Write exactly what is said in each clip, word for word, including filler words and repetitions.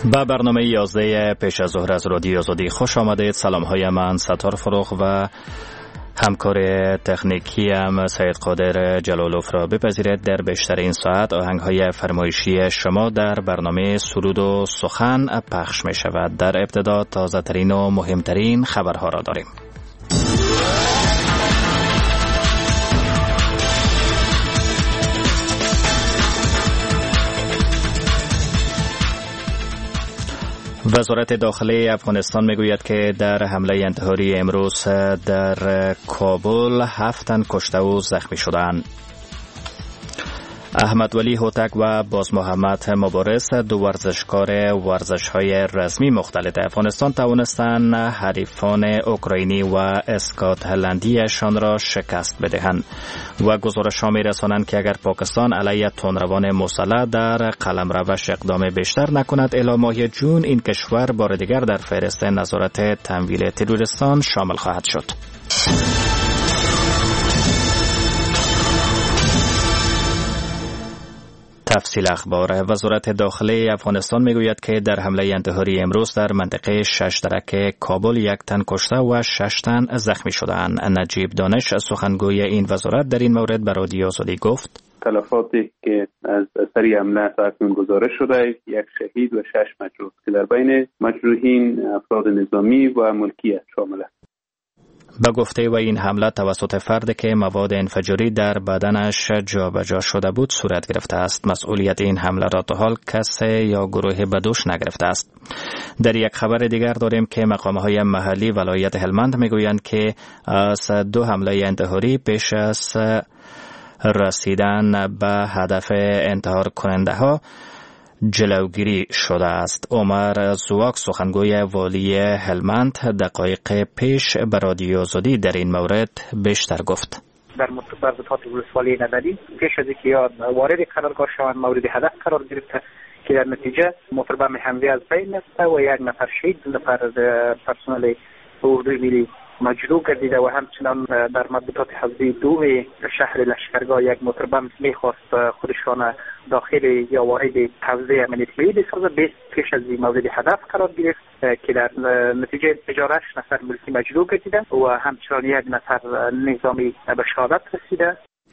به برنامه یازده پیش از ظهر از رادیو آزادی خوش آمدید. سلام های من ستار فروغ و همکار تکنیکی هم سید قادر جلالوف را بپذیرید. در بیشتر این ساعت آهنگ های فرمایشی شما در برنامه سرود و سخن پخش می شود. در ابتدا تازه ترین و مهمترین خبرها را داریم. وزارت داخلی افغانستان میگوید که در حمله انتحاری امروز در کابل هفت تن کشته و زخمی شدند. احمد ولی هوتک و باز محمد مبارز دو ورزشکار ورزش‌های رسمی مختلف افغانستان توانستند حریفان اوکراینی و اسکاتلندیشان را شکست بدهند و گزارش‌ها می‌رسانند که اگر پاکستان علیه تندروان مسلح در قلمروش اقدام بیشتر نکند الی ماه جون این کشور بار دیگر در فهرست نظارت تمویل تروریستان شامل خواهد شد. تفصیل اخبار. وزارت داخلی افغانستان میگوید که در حمله انتحاری امروز در منطقه شش درک کابل یک تن کشته و شش تن زخمی شدند. نجیب دانش سخنگوی این وزارت در این مورد به رادیو آزادی گفت: تلفاتی که از اثر حمله تاکنون گزارش شده یک شهید و شش مجروح که در بین مجروحین افراد نظامی و ملکی شامل است. به گفته و این حمله توسط فرد که مواد انفجاری در بدنش جابجا شده بود صورت گرفته است. مسئولیت این حمله را تا حال کسی یا گروه بدوش نگرفته است. در یک خبر دیگر داریم که مقام‌های محلی ولایت هلمند میگویند که از دو حمله انتحاری پیش از رسیدن به هدف انتحار کننده ها جلوگیری شده است. عمر زواک سخنگوی والی هلمند دقایق پیش به رادیو آزادی در این مورد بیشتر گفت. در مرتبط ولسوالی نداری پیش از اینکه یا وارد قرارگاه شوند مورد هدف قرار گرفته که در نتیجه مطربه حمله از بین رفته و یک نفر شهید نفر پرسنل اردوی ملی مجروح گردیده و همچنان در مطبوعات حزبی دو شهر لشکرگاه یک مطربه میخواست خودشان داخل یا وارد حوزه امنیت ملی بسازه بیست پیش از این مورد هدف قرار گرفت که در نتیجه اجاره نفر ملکی مجروح گردیده و همچنان یک نفر نظامی به شهادت رسیده.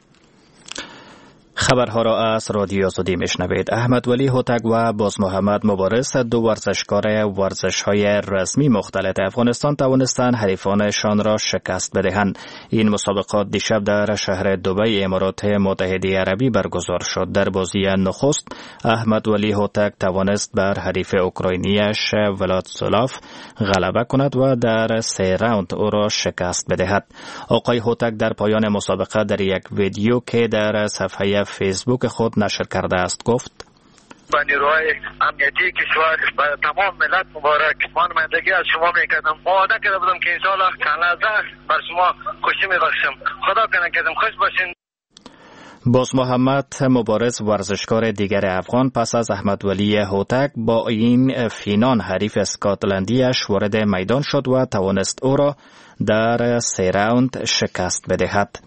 خبرها را از رادیو آزادی میشنوید. احمد ولی هوتک و باز محمد مبارز دو ورزشکار ورزش‌های رسمی مختلف افغانستان توانستند حریفانشان را شکست بدهند. این مسابقات دیشب در شهر دبی امارات متحده عربی برگزار شد. در بازی نخست احمد ولی هوتک توانست بر حریف اوکراینیش ولادسلاف غلبه کند و در سه راوند او را شکست بدهد. آقای هوتک در پایان مسابقه در یک ویدیو که در صفحه فیسبوک خود نشر کرده است گفت: با نیروهای امنیتی کشور و تمام ملت مبارک. من مندگی از شما میکردم، وعده کرده بودم که انشاءالله کلازه بر شما خوشی میبخشم. خدا کنه که خوش باشین. باز محمد مبارز ورزشکار دیگر افغان پس از احمد ولی هوتک با این فینان حریف اسکاتلندیش وارد میدان شد و توانست او را در سه راوند شکست بدهد.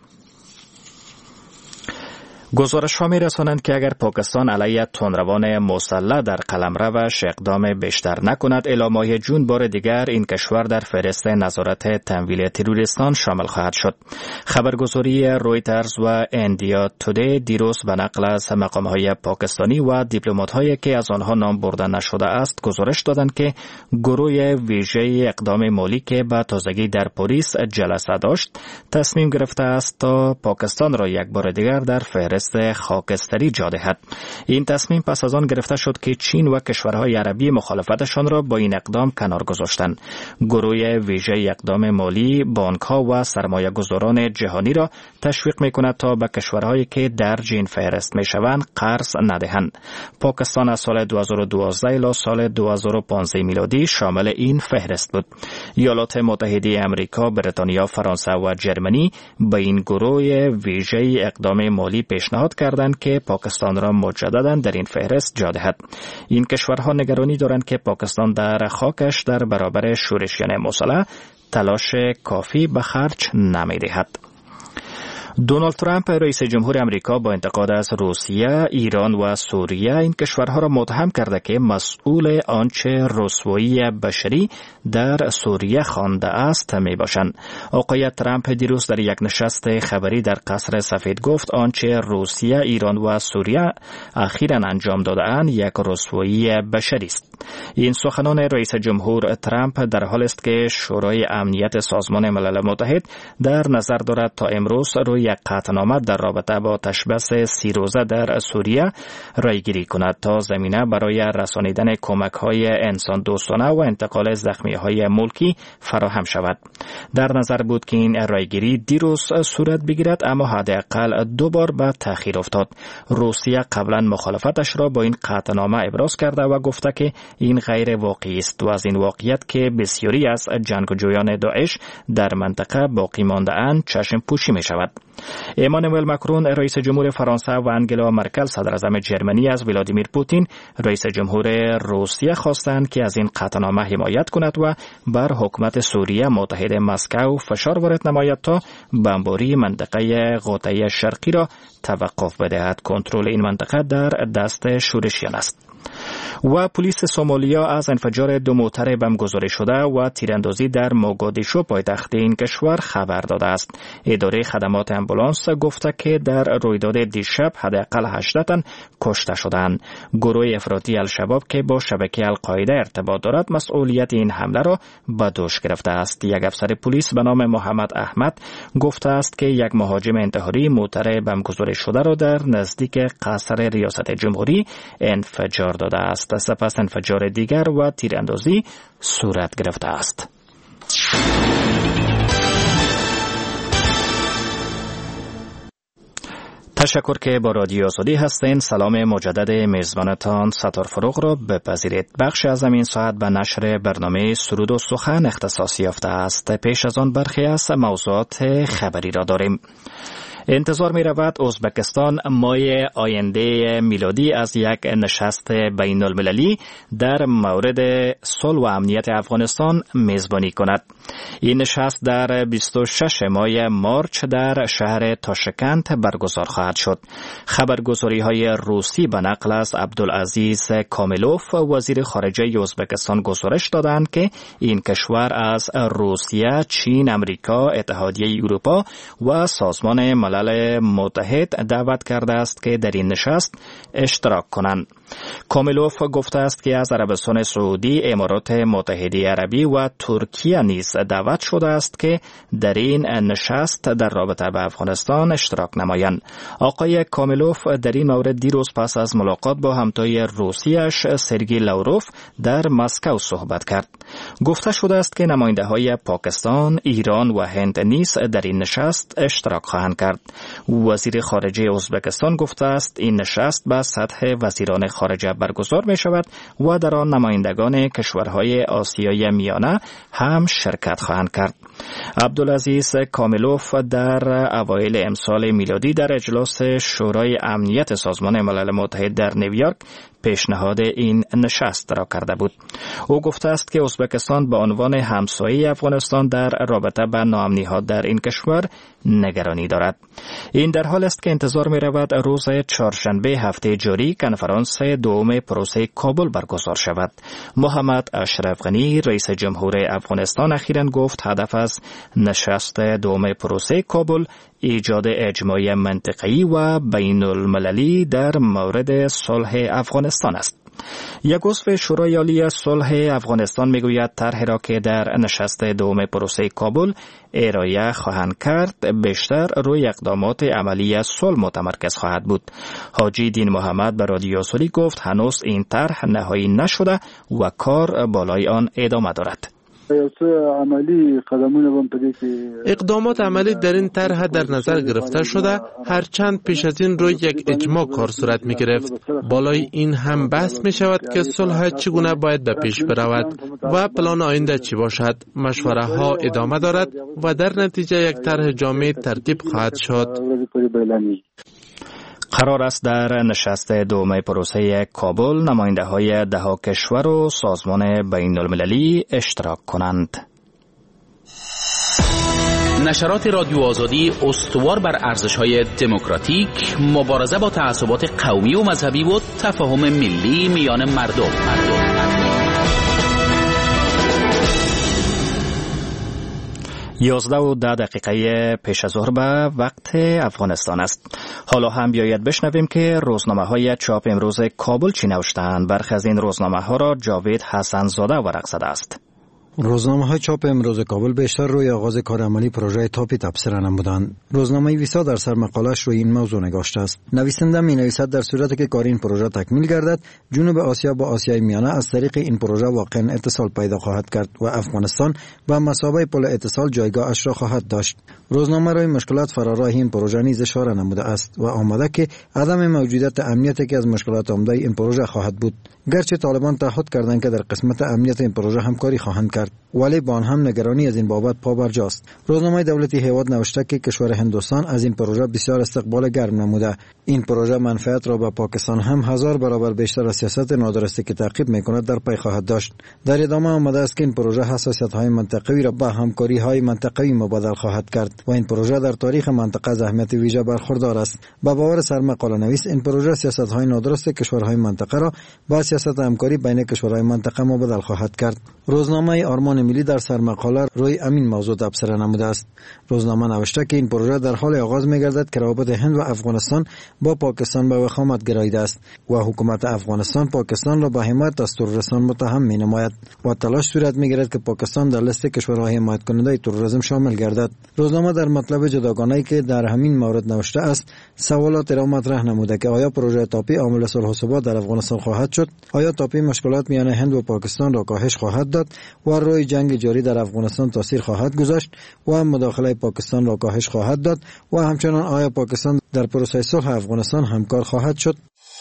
گزارش ها می رسانند که اگر پاکستان علیه تندروان مسلح در قلمروش اقدام بیشتر نکند الی ماه جون بار دیگر این کشور در فهرست نظارت تمویل تروریستان شامل خواهد شد. خبرگزاری رویترز و اندیا تودی دیروز به نقل از مقام های پاکستانی و دیپلمات هایی که از آنها نام برده نشده است گزارش دادند که گروه ویژه اقدام مالی که به تازگی در پاریس جلسه داشت تصمیم گرفته است تا پاکستان را یک بار دیگر در فهرست خاکستری جا دهد. این تصمیم پس از آن گرفته شد که چین و کشورهای عربی مخالفتشان را با این اقدام کنار گذاشتند. گروه ویژه اقدام مالی بانک‌ها و سرمایه‌گذاران جهانی را تشویق می‌کند تا به کشورهایی که درج این فهرست می‌شوند قرض ندهند. پاکستان از سال دو هزار و دوازده الی سال دو هزار و پانزده میلادی شامل این فهرست بود. ایالات متحده آمریکا، بریتانیا، فرانسه و جرمنی به این گروه ویژه اقدام مالی پیشنهاد کردند که پاکستان را مجددا در این فهرست جا دهد. این کشورها نگرانی دارند که پاکستان در خاکش در برابر شورشیان مسلح تلاش کافی به خرج نمی دهد. دونالد ترامپ رئیس جمهور امریکا با انتقاد از روسیه، ایران و سوریه این کشورها را متهم کرده که مسئول آنچه رسوایی بشری در سوریه خوانده است می باشند. آقای ترامپ دیروز در یک نشست خبری در قصر سفید گفت آنچه روسیه، ایران و سوریه اخیراً انجام داده‌اند یک رسوایی بشری است. این سخنان رئیس جمهور ترامپ در حالی است که شورای امنیت سازمان ملل متحد در نظر دارد تا امروز روی یک قطعنامه در رابطه با تشبث سی روزه در سوریه رایگیری کند تا زمینه برای رسانیدن کمک‌های انسان دوستانه و انتقال زخمی‌های ملکی فراهم شود. در نظر بود که این رایگیری دیروز صورت بگیرد، اما حداقل دو بار به تأخیر افتاد. روسیه قبلا مخالفتش را با این قطعنامه ابراز کرده و گفته که این غیر واقعی است و از این واقعیت که بسیاری از جنگجویان داعش در منطقه باقی مانده اند چشم پوشی می شود. ایمانوئل ماکرون رئیس جمهور فرانسه و انگلا مرکل صدر اعظم جرمنی از ولادیمیر پوتین رئیس جمهور روسیه خواستند که از این قطعنامه حمایت کند و بر حکومت سوریه متحد مسکو فشار وارد نماید تا بمباری منطقه غوطه شرقی را توقف بدهد. کنترل این منطقه در دست شورشیان است. و پلیس سومالیا از انفجار دو موتر بم گذاری شده و تیراندازی در موگادیشو پایتخت این کشور خبر داده است. اداره خدمات امبولانس گفته که در رویداد دیشب حداقل هجده تن کشته شدند. گروه افراطی الشباب که با شبکه القاعده ارتباط دارد مسئولیت این حمله را به دوش گرفته است. یک افسر پلیس به نام محمد احمد گفته است که یک مهاجم انتحاری موتر بم گذاری شده را در نزدیک قصر ریاست جمهوری انفجار داده است. سپس انفجار دیگر و تیراندازی صورت گرفته است. تشکر که با رادیو آزادی هستین. سلام مجدد میزبانتان ستار فروغ را بپذیرید. بخش از این ساعت به نشر برنامه سرود و سخن اختصاص یافته است. پیش از آن برخی از موضوعات خبری را داریم. انتظار می رود ازبکستان ماه آینده میلادی از یک نشست بین المللی در مورد صلح و امنیت افغانستان میزبانی کند. این نشست در بیست و شش ماه مارچ در شهر تاشکند برگزار خواهد شد. خبرگزاری های روسی به نقل از عبدالعزیز کاملوف وزیر خارجه ازبکستان گزارش دادند که این کشور از روسیه، چین، امریکا، اتحادیه اروپا و سازمان ملل متحد دعوت کرده است که در این نشست اشتراک کنند. کاملوف گفته است که از عربستان سعودی، امارات متحده عربی و ترکیه نیز دعوت شده است که در این نشست در رابطه با افغانستان اشتراک نمایند. آقای کاملوف در این مورد دیروز پس از ملاقات با همتای روسیش سرگئی لاوروف در مسکو صحبت کرد. گفته شده است که نماینده های پاکستان، ایران و هند نیز در این نشست اشتراک خواهند کرد. وزیر خارجه ازبکستان گفته است این نشست به سطح وزیران خارجه برگزار می شود و در آن نمایندگان کشورهای آسیای میانه هم شرکت خواهند کرد. عبدالعزیز کاملوف در اوایل امسال میلادی در اجلاس شورای امنیت سازمان ملل متحد در نیویورک پیشنهاد این نشست را کرده بود. او گفته است که ازبکستان به عنوان همسایه افغانستان در رابطه با ناامنی‌ها در این کشور نگرانی دارد. این در حال است که انتظار می رود روز چهارشنبه هفته جاری کنفرانس دوم پروسه کابل برگزار شود. محمد اشرف غنی رئیس جمهور افغانستان اخیراً گفت هدف از نشست دوم پروسه کابل ایجاد اجماع منطقه‌ای و بین المللی در مورد صلح افغانستان است. یک عضو شورای عالی صلح افغانستان میگوید طرحی را که در نشست دوم پروسه کابل ارائه خواهند کرد بیشتر روی اقدامات عملی صلح متمرکز خواهد بود. حاجی دین محمد به رادیو آزادی گفت هنوز این طرح نهایی نشده و کار بالای آن ادامه دارد. اقدامات عملی در این طرح در نظر گرفته شده، هرچند پیش از این روی یک اجماع کار صورت می گرفت. بالای این هم بحث می شود که صلح چگونه باید به پیش برود و پلان آینده چی باشد. مشوره ها ادامه دارد و در نتیجه یک طرح جامع ترتیب خواهد شد. قرار است در نشست دوم پروسه کابل نماینده های ده کشور و سازمان بین المللی اشتراک کنند. نشرات رادیو آزادی استوار بر ارزش‌های دموکراتیک، مبارزه با تعصبات قومی و مذهبی و تفاهم ملی میان مردم. مردم. یازده و ده دقیقه پیش از ظهر به وقت افغانستان است. حالا هم بیاید بشنویم که روزنامه های چاپ امروز کابل چی نوشتند. برخی از این روزنامه ها را جاوید حسن زاده ورق زده است. روزنامه های چاپ امروز کابل بیشتر روی آغاز کار عملی پروژه تاپی تبصره نمودند. روزنامه ویسا در سرمقاله‌اش روی این موضوع نگاشته است. نویسنده می نویسد در صورتی که کار این پروژه تکمیل گردد، جنوب آسیا با آسیای میانه از طریق این پروژه واقعا اتصال پیدا خواهد کرد و افغانستان به مثابه پل اتصال جایگاهش را خواهد داشت. روزنامه روی مشکلات فراراه این پروژه نیز اشاره نموده است و آمده که عدم موجودیت امنیت که از مشکلات عمده این پروژه خواهد بود. گرچه طالبان تعهد کردند که در قسمت امنیت این پروژه همکاری خواهند کرد، ولی با آن هم نگرانی از این بابت پابرجاست. روزنامه دولتی هیواد نوشته که کشور هندوستان از این پروژه بسیار استقبال گرم نموده. این پروژه منفعت را به پاکستان هم هزار برابر بیشتر از سیاست نادرستی که تعقیب میکند در پی خواهد داشت. در ادامه آمده است که این پروژه حساسیت های منطقوی را به همکاری های منطقوی مبادل خواهد کرد و این پروژه در تاریخ منطقه از اهمیت ویژه برخوردار است. به باور سرمقاله نویس این پروژه سیاست های نادرست کشورهای منطقه را با سیاست همکاری بین کشورهای منطقه مبادل خواهد کرد. روزنامه آرمان ملی در سرمقاله روی همین موضوع تبصره نموده است. روزنامه نوشته که این پروژه در حال آغاز می‌گردد که روابط هند و افغانستان با پاکستان به وخامت گراییده است و حکومت افغانستان پاکستان را به حمایت از تروریستان متهم می‌نماید و تلاش صورت می‌گیرد که پاکستان در لیست کشورهای حمایت کننده تروریسم شامل گردد. روزنامه در مطلب جداگانه‌ای که در همین مورد نوشته است سوالات را مطرح نموده که آیا پروژه تاپی عامل صلح و ثبات در افغانستان خواهد شد؟ آیا تاپی مشکلات میان هند و پاکستان را کاهش خواهد داد و روی جنگ جاری در افغانستان تاثیر خواهد گذاشت و مداخله پاکستان را کاهش خواهد داد و همچنان آیا پاکستان در پروسه صلح افغانستان همکار خواهد شد؟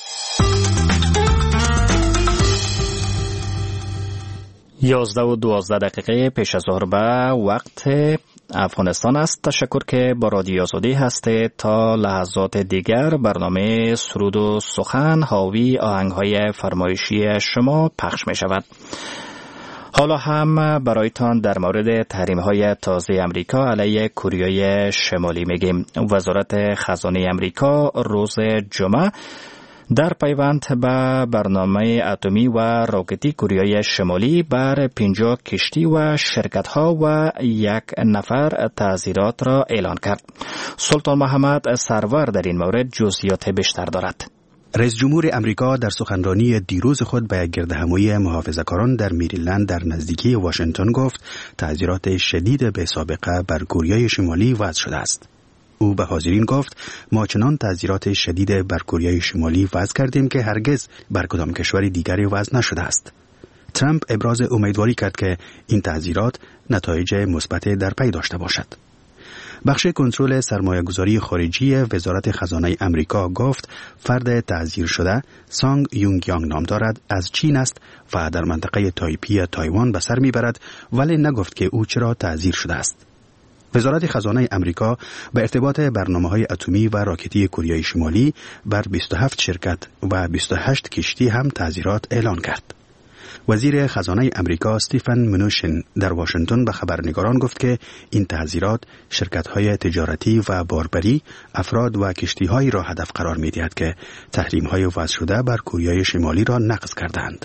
یازده و دوازده دقیقه پیش از ظهر به وقت افغانستان است. تشکر که با رادیو آزادی هستید. تا لحظات دیگر برنامه سرود و سخن حاوی آهنگ‌های فرمایشی شما پخش می شود. حالا هم برایتان در مورد تحریم‌های تازه امریکا علیه کره شمالی میگیم. وزارت خزانه امریکا روز جمعه در پیوند به برنامه اتمی و راکتی کره شمالی بر پنجاه کشتی و شرکت‌ها و یک نفر تعزیرات را اعلان کرد. سلطان محمد سرور در این مورد جزئیات بیشتر دارد. رئیس جمهور امریکا در سخنرانی دیروز خود به یک گردهمایی محافظه‌کاران در میریلند در نزدیکی واشنگتن گفت تعزیرات شدید به سابقه بر کره شمالی وضع شده است. او به حاضرین گفت ما چنان تعزیرات شدید بر کره شمالی وضع کردیم که هرگز بر کدام کشور دیگری وضع نشده است. ترامپ ابراز امیدواری کرد که این تعزیرات نتایج مثبت در پی داشته باشد. بخش کنترل سرمایه‌گذاری خارجی وزارت خزانه امریکا گفت فرد تعزیر شده سانگ یونگ یانگ نام دارد، از چین است و در منطقه تایپی تایوان به سر میبرد، ولی نگفت که او چرا تعزیر شده است. وزارت خزانه امریکا به ارتباط برنامه‌های اتمی و راکتی کره شمالی بر بیست و هفت شرکت و بیست و هشت کشتی هم تعزیرات اعلان کرد. وزیر خزانه امریکا استیفن منوشن در واشنگتن به خبرنگاران گفت که این تعزیرات شرکت‌های تجارتی و باربری، افراد و کشتی‌هایی را هدف قرار می‌دهد که تحریم‌های وضع شده بر کره شمالی را نقض کردند.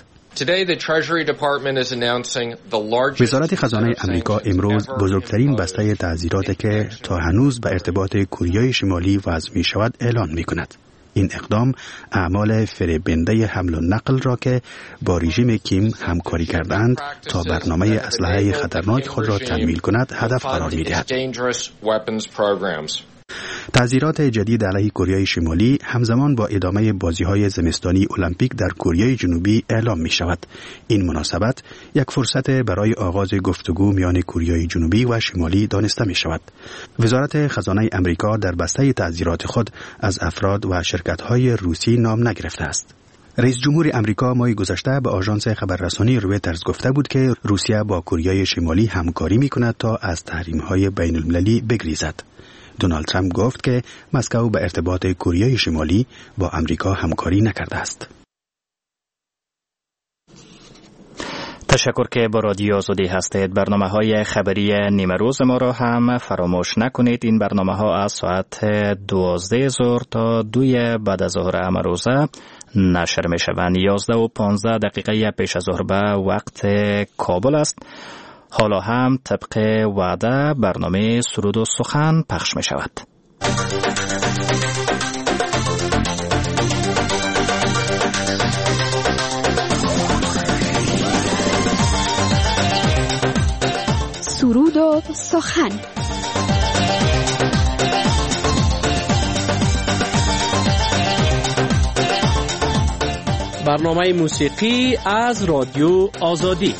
وزارت خزانه امریکا امروز بزرگترین بسته تعزیراتی که تا هنوز به ارتباط کره شمالی وضع می شود اعلان می کند. این اقدام اعمال فریبنده حمل و نقل را که با رژیم کیم همکاری کردند تا برنامه اسلحه خطرناک خود را تکمیل کند هدف قرار می دهد. تعزیرات جدید علیه کره شمالی همزمان با ادامه بازی‌های زمستانی المپیک در کره جنوبی اعلام می شود. این مناسبت یک فرصت برای آغاز گفتگو میان کره جنوبی و شمالی دانسته می شود. وزارت خزانه امریکا در بسته تعزیرات خود از افراد و شرکت‌های روسی نام نگرفته است. رئیس جمهور امریکا ماه گذشته به آژانس خبررسانی رویترز گفته بود که روسیه با کره شمالی همکاری می کند تا از تحریم‌های بین المللی بگریزد. دونالد ترامپ گفت که مسکو به ارتباط کره شمالی با امریکا همکاری نکرده است. تشکر که با رادیو آزادی هستید. برنامه های خبری نیمه روز ما را هم فراموش نکنید. این برنامه ها از ساعت دوازده ظهر تا دوی بعد از ظهر امروزه نشر می شوند. یازده و پانزده دقیقه پیش از ظهر به وقت کابل است. حالا هم طبق وعده برنامه سرود و سخن پخش می شود. سرود و سخن. برنامه موسیقی از رادیو آزادی.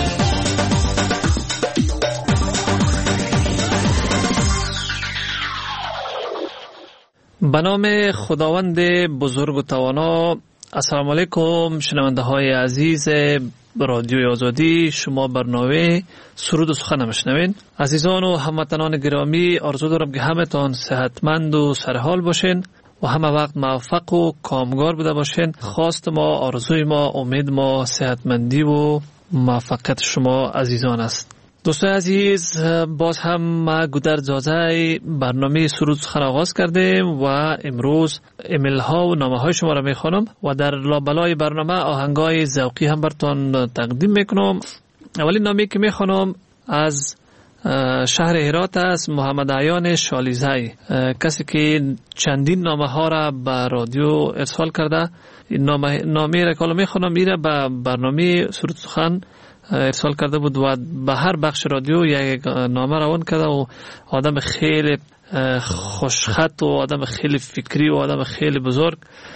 به نام خداوند بزرگ و توانا. السلام علیکم شنونده های عزیز رادیو آزادی. شما برنامه سرود و سخن میشنوین. عزیزان و هموطنان گرامی، آرزو دارم که همتان صحتمند و سرحال باشین و همه وقت موفق و کامگار بوده باشین. خواست ما، آرزوی ما، امید ما صحتمندی و موفقیت شما عزیزان است. دوستان عزیز، باز هم ما گودر جازه برنامه سرود سخن آغاز کردیم و امروز ایمیل ها و نامه های شما را میخوانم و در لابلای برنامه آهنگای ذوقی هم براتون تقدیم میکنم. اولین نامه که میخوانم از شهر هرات است، محمد عیان شالیزی، کسی که چندین نامه ها را به رادیو ارسال کرده. این نامه نامه را که میخوانم میره به برنامه سرود سخن ارسال کرده بود و به هر بخش رادیو یک نامه روان کرده و آدم خیلی خوشخط و آدم خیلی فکری و آدم خیلی بزرگ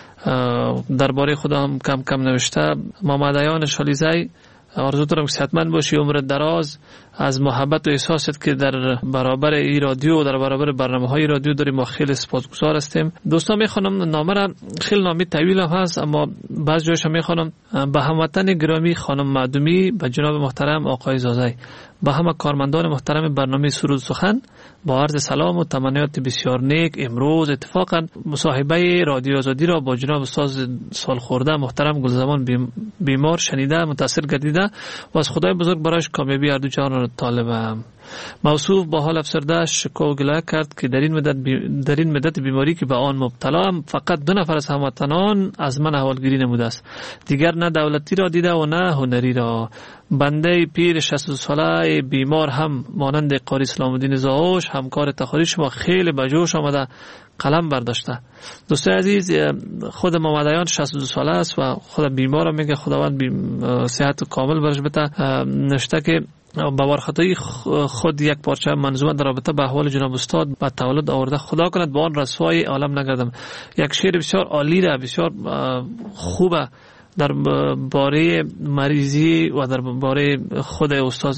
درباره خودم کم کم نوشته. محمد عیان شالیزی، آرزو دارم که صحتمند باشی، عمر دراز، از محبت و احساست که در برابر این رادیو و در برابر برنامه‌های رادیو داریم ما خیلی سپاسگزار هستیم. دوستان میخوانم نامه را، خیلی نامه طویل هم هست اما بعض جایش میخوانم. به هموطن گرامی خانم معدومی، به جناب محترم آقای زازی، به همه کارمندان محترم برنامه سرود سخن با عرض سلام و تمنیات بسیار نیک. امروز اتفاقا مصاحبه رادیو آزادی را با جناب استاد سالخورده محترم گلزمان بیمار شنیده، متاثر گردیده و از خدای بزرگ برایش کامیابی هر دو جهان را طالبم. موصوف با حال افسرده شکوه و گله کرد که در این مدت بی... در این مدت بیماری که به آن مبتلام فقط دو نفر از هموطنان از من احوالگیری نموده است، دیگر نه دولتی را دیده و نه هنری را. بنده پیر شصت و دو ساله بیمار هم مانند قاری اسلام الدین زاوش همکار تخاری شما خیلی به جوش آمده قلم برداشته. دوستان عزیز، خود محمد عیان شصت و دو ساله است و خود بیمار هم میگه خداوند صحت کامل برش بده. نشته که با وارخطایی خود یک پارچه منظومه در رابطه به احوال جناب استاد به تولد آورده. خدا کند با آن رسوای عالم نگردم. یک شعر بسیار عالی را، بسیار خوبه در باره مریضی و در باره خود استاد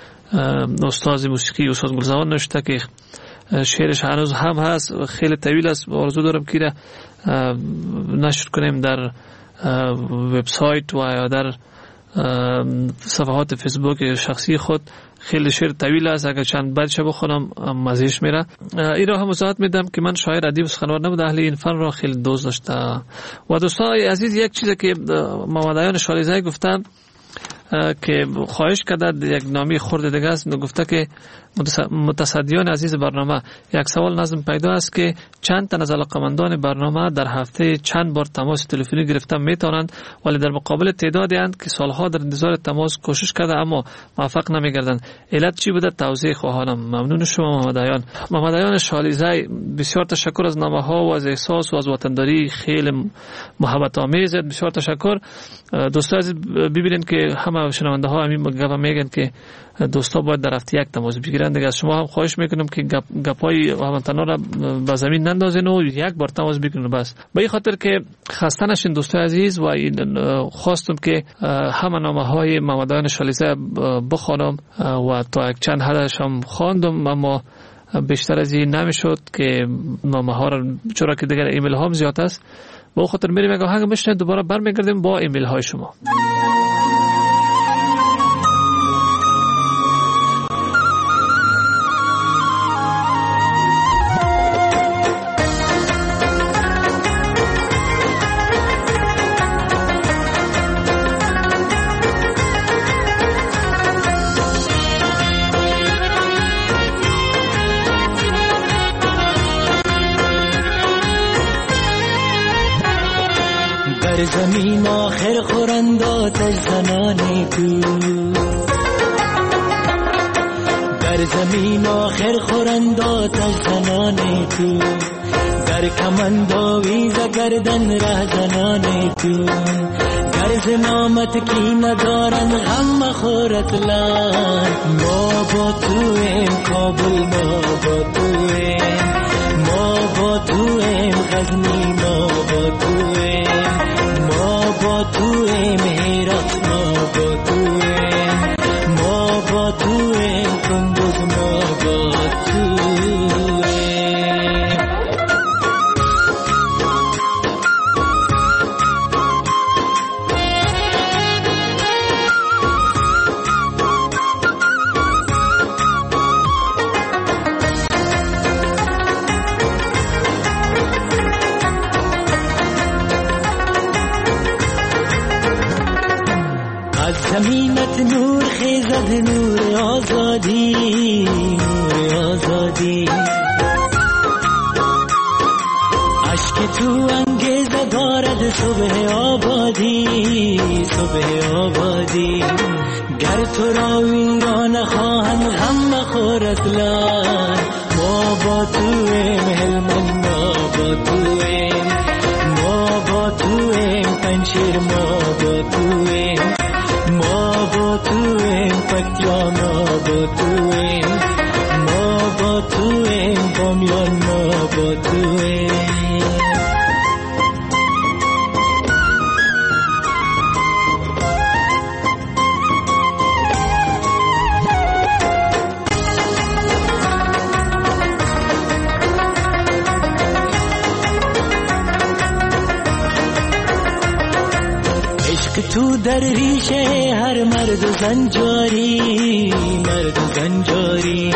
استاد موسیقی استاد گلزمان نوشته که شعرش هنوز هم هست، خیلی طویل است. آرزو دارم که را نشر کنیم در وبسایت و یا در صفحات فیسبوک شخصی خود. خیلی شعر طویل است، اگر چند بیتش بخونم مزهش میره. این را هم وضاحت میدم که من شاعر ادیب و سخنور نبود، اهل این فن را خیلی دوست داشته. و دوستان عزیز، یک چیزی که محمد عیان شالیزی گفتم که خواهش کرده، یک نامی خورده دیگه است، گفته که متصدیان عزیز برنامه، یک سوال نظم پیدا است که چند تن از علاقمندان برنامه در هفته چند بار تماس تلفنی گرفتن میتونند، ولی در مقابل تعدادی اند که سالها در انتظار تماس کوشش کرده اما موفق نمیگردند. علت چی بوده؟ توضیح خواهانم. ممنون شما محمد عیان. محمد عیان شالیزی، بسیار تشکر از نامه ها و از احساس و از وطنداری خیلی محبت آمیز. بسیار تشکر. دوستان عزیز، ببینید که همه شنونده ها همین گپ میگن که دوستا باید در هفته یک تماس بگیرن. دیگه از شما هم خواهش میکنم که گپ گپای هموطنا را به زمین نندازین و یک بار تماس بگیرین بس. به این خاطر که خسته نشین دوستان عزیز، و خواستم که همه نامه های محمد عیان شالیزی بخوانم و تا یک چند حدش هم خواندم، اما بیشتر از این نمیشد که نامه ها را، چرا که دیگر ایمیل ها هم زیاد است. به خاطر میریم اگه هنگ بشنه دوباره برمیگردیم با ایمیل های شما. در زمین آخر خورند آتش زنان تو، در زمین آخر خورند آتش زنان تو، در کمند آویز گردن ره زنان تو، گرز نامت کی ندارن غم مخورت لان. ما با تویم کابل، ما با تویم، ما با تویم غزنی، ما با تویم، ما با تویم هرات، ما با تویم، ما با تویم کندوز، ما با تویم. زمینت نور خیزد، نور آزادی، نور آزادی، عشق تو انگیزه دارد صبح آبادی، صبح آبادی. گر تو را ویران خواهند غم مخورت لان. ما با تویم هلمند، ما با تویم، ما با تویم پنشیر، ما با تویم، ما با تویم پکتیا، ما با تویم، ما با تویم بامیان، ما با تویم. تو در ریشه هر مرد و زن جاری، مرد و زن جاری.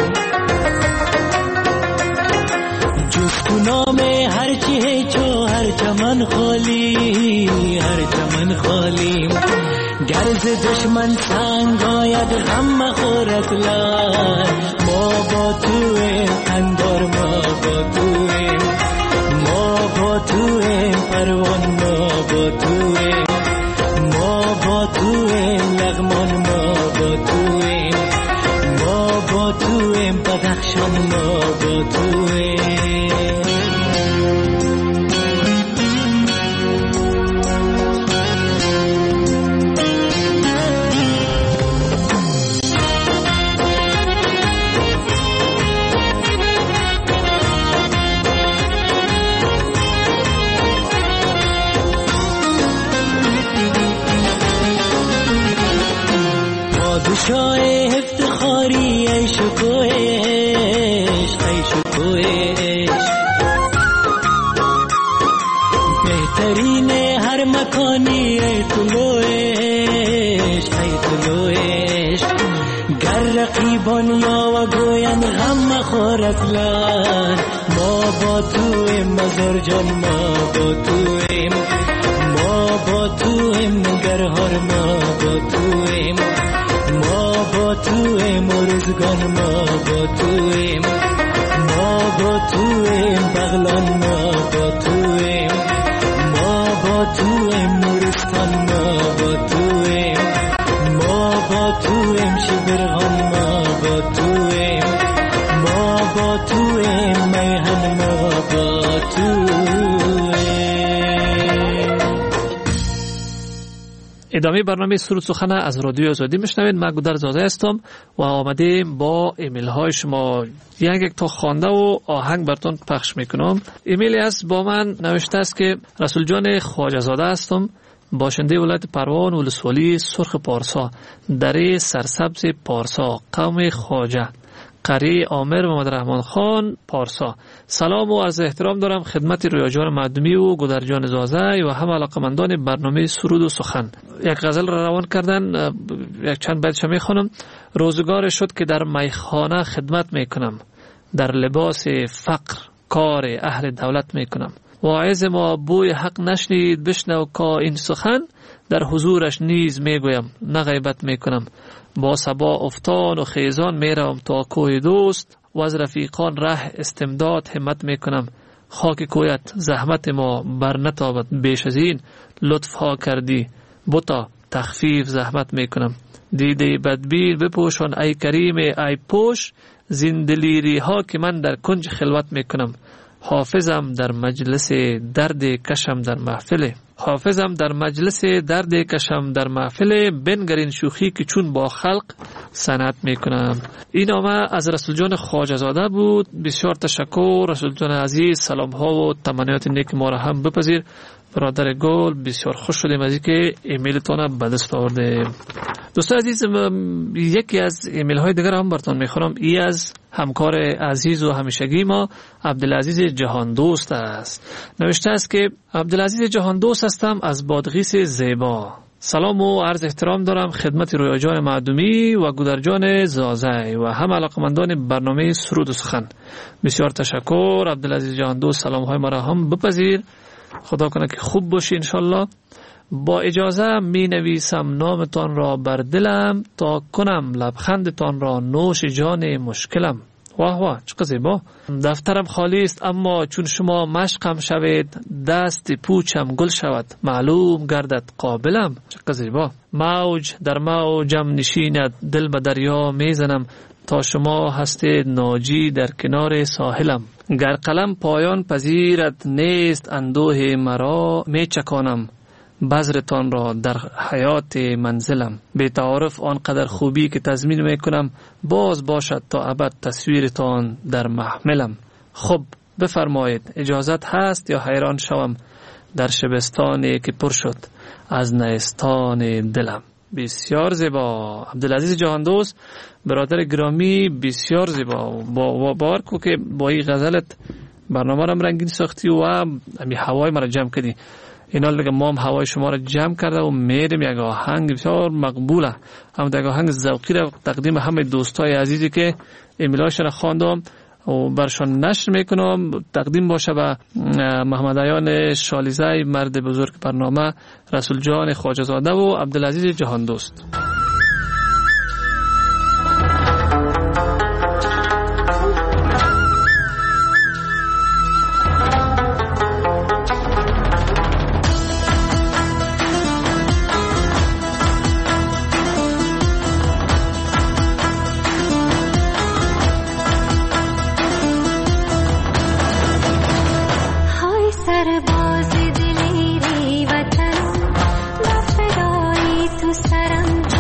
جز تو نام هر چی چو هر چمن خالی، هر چمن خالی. گرز دشمن سنگ آید غم مخورت لان. ما با تویم اندار، ما با تویم، ما با تویم پروان، ما با تویم، ما با تویم لغمان، ما با تویم، ما با تویم بدخشان، ما با تویم. پادشاه افتخاری ای شکوهش، ای شکوهش. بهترین هر مکانی ای طلوعش، ای طلوعش. گر رقیبان یا و گوین غم مخورت لان. ما با تویم مزار جان، ما با تویم، ما با تویم نگرهار، ما با تویم، ما با تویم ارزگان، ما با تویم، ما با تویم بغلان، ما با تویم، ما با تویم نورستان، ما با تویم، ما با تویم شبرغان، ما با تویم، ما با تویم میهن، ما با تویم. ادامه برنامه سرود سخن از رادیو آزادی میشنوید. من گودر زاده هستم و آمده با ایمیل های شما یک یک تا خوانده و آهنگ براتون پخش میکنم. ایمیلی است با من نوشته است که رسول جان خواجه زاده هستم، باشنده ولایت پروان ولسوالی سرخ پارسا، دره سرسبز پارسا، قوم خواجه، قریه عامر محمد رحمان خان پارسا. سلام و عرض احترام دارم خدمت رویا جان معدومی و گودر جان زازه و همه علاقمندان برنامه سرود و سخن. یک غزل را روان کردن، یک چند بیتش میخوانم. روزگار شد که در میخانه خدمت میکنم، در لباس فقر کار اهل دولت میکنم. واعظ ما بوی حق نشنید بشنو که این سخن، در حضورش نیز میگویم نه غیبت میکنم. با صبا افتان و خیزان میروم تا کوه دوست، و از رفیقان ره استمداد همت میکنم. خاک کویت زحمت ما بر نتابد بیش از این، لطف ها کردی بتا تخفیف زحمت میکنم. دیده بدبین بپوشان ای کریم ای پوش، زندلیری ها که من در کنج خلوت میکنم. حافظم در مجلس درد کشم در محفل، حافظم در مجلس درد کشم در محفل، بنگرین شوخی که چون با خلق صنعت میکنم. این نامه از رسول جان خواجه زاده بود. بسیار تشکر رسول جان عزیز، سلام ها و تمنیات نیک ما را هم بپذیر. برادر گل بسیار خوش شدیم از اینکه ایمیلتون به دست آوردیم. دوستان عزیز، یکی از ایمیل های دیگر هم براتون میخونم. ای از همکار عزیز و همیشگی ما عبدالعزیز جهان دوست است. نوشته است که عبدالعزیز جهان دوست هستم از بادغیس زیبا. سلام و عرض احترام دارم خدمت رویا جان معدومی و گودرجان زازای و هم علاقمندان برنامه سرود و سخن. بسیار تشکر عبدالعزیز جهان دوست، سلام های ما را هم بپذیر. خدا کنه که خوب باشی انشالله. با اجازه می نویسم نامتان را بر دلم، تا کنم لبخندتان را نوش جان مشکلم. واه واه چقدر زیبا. دفترم خالی است اما چون شما مشقم شوید، دست پوچم گل شود معلوم گردد قابلم. چقدر زیبا. موج در موجم نشیند، دل به دریا میزنم، تا شما هستید ناجی در کنار ساحلم. گر قلم پایان پذیرد نیست اندوه مرا، می چکانم بذرتان را در حیات منزلم. به تعارف آنقدر خوبی که تضمین میکنم، باز باشد تا ابد تصویرتان در محملم. خب بفرمایید اجازت هست یا حیران شوم در شبستانی که پر شد از نیستان دلم. بسیار زیبا عبدالعزیز جهان دوست، برادر گرامی، بسیار زیبا. با باور کو که با این غزلت برنامه را رنگین ساختی و همی هوای مرا جمع کردی. اینا لگه ما هم هوای شما را جمع کرده و میریم یک آهنگ بسیار مقبوله، هم یک آهنگ ذوقی را تقدیم همه دوستای عزیزی که ایمیلاشون را خواندم و برشان نشر میکنم تقدیم باشه به محمد عیان شالیزی، مرد بزرگ برنامه، رسول جان خواجه زاده و عبدالعزیز جهان دوست. سرباز دلیری وطن، با فدایی تو سرم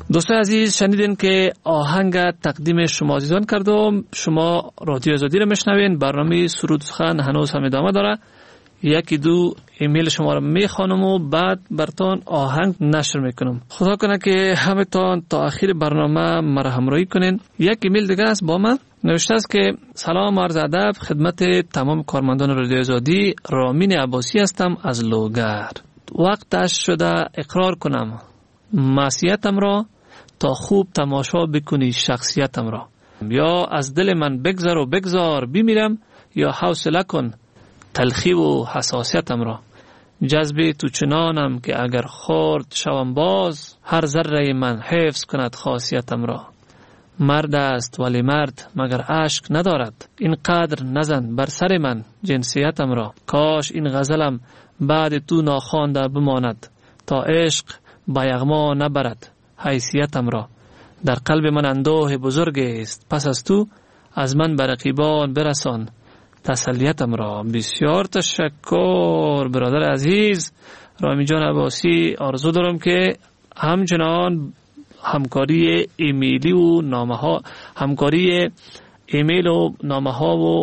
دوستان عزیز شنیدین که آهنگ تقدیم شما عزیزان کردم. شما رادیو آزادی رو میشنوین. برنامه سرود سخن هنوز هم ادامه داره. یکی دو ایمیل شما رو میخوانم و بعد براتون آهنگ نشر میکنم. خدا کنه که همتون تا آخر برنامه مرا همراهی کنین. یک ایمیل دیگه است با من نوشته است که سلام عرض ادب خدمت تمام کارمندان رادیو آزادی. رامین عباسی هستم از لوگر. وقتش شده اقرار کنم معصیتم را تا خوب تماشا بکنی شخصیتم را. یا از دل من بگذر و بگذار بمیرم، یا حوصله کن تلخی و حساسیتم را. جذب تو چنانم که اگر خورد شوم باز، هر ذره من حفظ کند خاصیتم را. مرد است ولی مرد مگر عشق ندارد، اینقدر نزن بر سر من جنسیتم را. کاش این غزلم بعد تو ناخوانده بماند، تا عشق با یغما نبرد حیثیتم را. در قلب من اندوه بزرگ است، پس از تو از من به رقیبان برسان تسلیتم را. بسیار تشکر برادر عزیز رامی جان عباسی. آرزو دارم که همچنان همکاری ایمیلی و نامه ها همکاری ایمیل و نامه ها و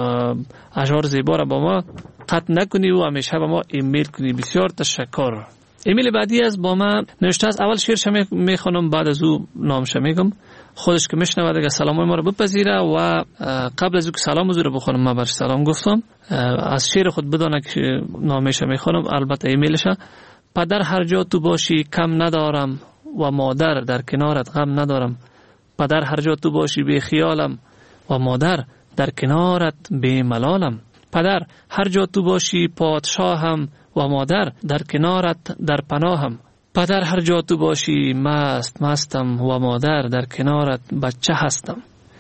اشعار زیبا را با ما قطع نکنی و همیشه با ما ایمیل کنی. بسیار تشکر. ایمیل بعدی از با من نوشته است. اول شعرش میخوانم بعد از او نامش میگم. خودش که میشنوه دیگه سلامای ما رو بپذیره و قبل از اینکه سلام رو بخونم من برش سلام گفتم. از شعر خود بدانه که نامش میخوانم، البته ایمیلش. پدر هر جا تو باشی کم ندارم و مادر در کنارت غم ندارم. پدر هر جا تو باشی بی خیالم و مادر در کنارت بی ملالم. پدر هر جا تو باشی پادشاهم و مادر در کنارت در پناهم. پدر هر جا تو باشی مست مستم و مادر در کنارت بچه هستم.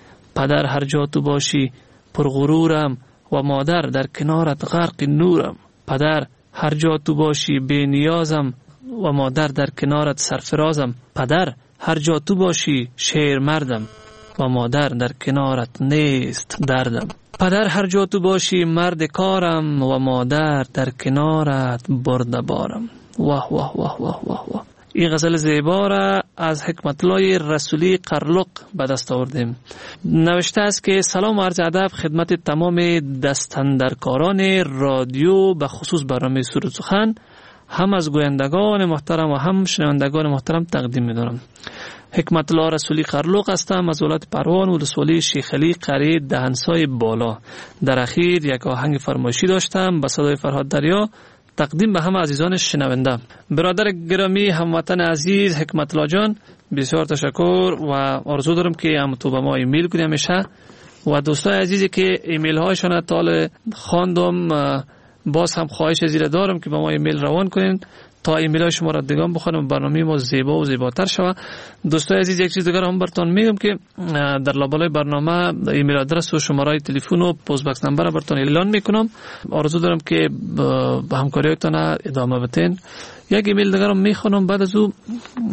پدر هر جا تو باشی پرغرورم و مادر در کنارت غرق نورم. پدر هر جا تو باشی بی نیازم و مادر در کنارت سرفرازم. پدر هر جا تو باشی شیر مردم و مادر در کنارت نیست دردم. پدر هر جا تو باشی مرد کارم و مادر در کنارت برده بارم. واه واه واه واه واه واه. این غزل زیبا را از حکمت الله رسولی قرلق به دست آوردیم. نوشته است که سلام و عرض ادب خدمت تمام دستاندرکاران رادیو، به خصوص برنامه سرود سخن، هم از گویندگان محترم و هم شنوندگان محترم تقدیم می‌دارم. حکمت الله رسولی قرلق هستم از ولایت پروان و ولسوالی شیخ علی قریه دهنسای بالا. در اخیر یک آهنگ فرمایشی داشتم به صدای فرهاد دریا، تقدیم به همه عزیزان شنونده. برادر گرامی هموطن عزیز حکمت الله جان، بسیار تشکر و آرزو دارم که هم تو به ما ایمیل کنی همیشه. و دوستای عزیزی که ایمیل هایشان تا خواندم، باز هم خواهش زیر دارم که به ما ایمیل روان کنین تا ایمیل های شما را دیگه بخونم، برنامه ما زیبا و زیباتر شود. دوستای عزیز یک چیز دیگر هم براتون میگم که در لابلای برنامه ایمیل آدرس و شماره تلفن و پست باکس نمبر را براتون اعلان میکنم. آرزو دارم که به همکاریتون ادامه بدین. یک ایمیل دیگر هم میخونم، بعد از او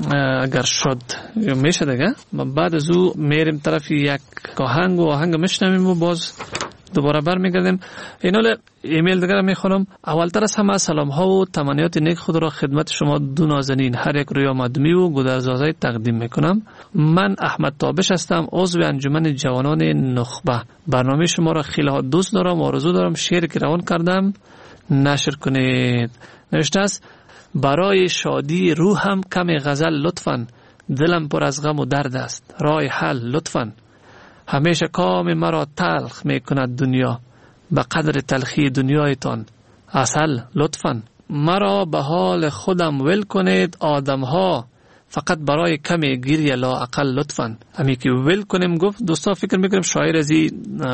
اگر شد میشه دیگه بعد از او میریم طرف یک آهنگ و آهنگ میشنویم و باز دوباره برمیگردیم. اینال ایمیل دیگر میخونم. اولتر از همه سلام ها و تمنیات نیک خود را خدمت شما دو نازنین هر یک رویا مدمی و گودرزازای تقدیم میکنم. من احمد تابش هستم، عضو انجمن جوانان نخبه. برنامه شما را خیلی ها دوست دارم و آرزو دارم شعری که روان کردم نشر کنید. نوشته است: برای شادی روحم کم غزل لطفاً، دلم پر از غم و درد است راه حل لطفاً. همیشه کام مرا تلخ می کند دنیا، به قدر تلخی دنیایتان عسل لطفاً. مرا به حال خودم ول کنید آدم ها، فقط برای کمی گریه لا اقل لطفاً. همی که ول کنیم گفت دوستا فکر میکنم شاعر ازی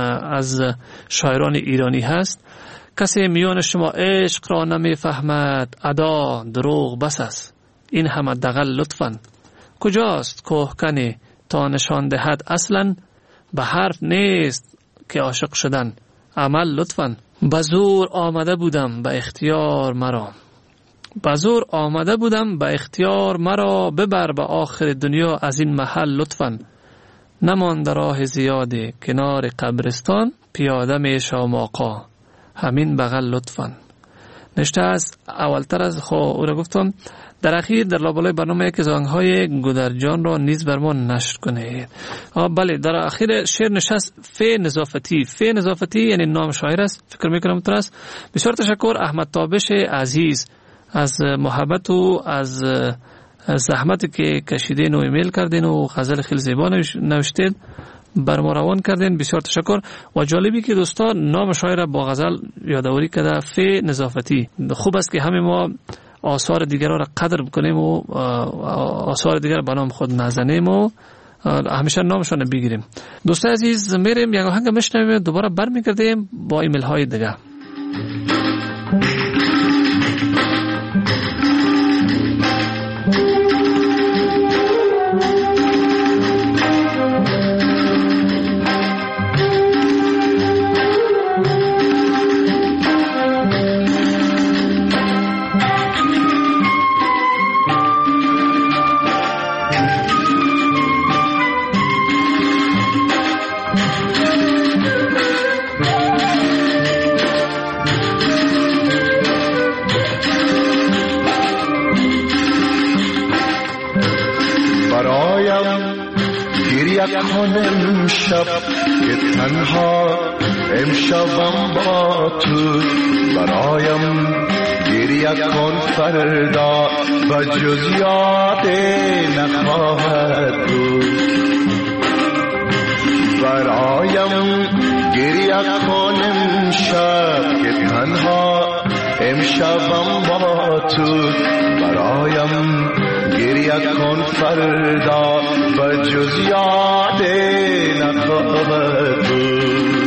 از شاعران ایرانی هست. کسی میان شما عشق را نمیفهمد، ادا دروغ بس است این همه دغل لطفاً. کجاست کوهکنی تا نشان دهد اصلاً، به حرف نیست که عاشق شدن عمل لطفاً. بزور آمده بودم به اختیار مرا، بزور آمده بودم به اختیار مرا، ببر به آخر دنیا از این محل لطفاً. نماند راه زیادی کنار قبرستان، پیاده می شوم آقا همین بغل لطفاً. نشته است. اولتر از خو او را گفتم در اخیر در لابلای برنامه یک زنگ‌های گودرجان را نیز بر ما نشر کنید. بله، در اخیر شعر نشست فی نظافتی. فی نظافتی یعنی نام شاعر است، فکر میکنم تو است. بسیار تشکر احمد تابش عزیز از محبت و از زحمتی که کشیدین و ایمیل کردین و غزل خیلی زیبا نوشتید بر ما روان کردین. بسیار تشکر. و جالبی که دوستان نام شاعر با غزل یادآوری کرده، فی نظافتی. خوب است که همه ما آثار دیگر را قدر بکنیم و آثار دیگر به نام خود نزنیم و همیشه نامشان بگیریم. دوستان عزیز، میریم یک آهنگ میشنویم، دوباره برمیگردیم با ایمیل های دیگه. امشب که تنها امشبم با تو، برایم گریه کن فردا و جز یاد نخواهد بود. برایم گریه کن امشب که تنها امشبم با تو، برایم گریه کن فردا و جز یاد نخواهد بود.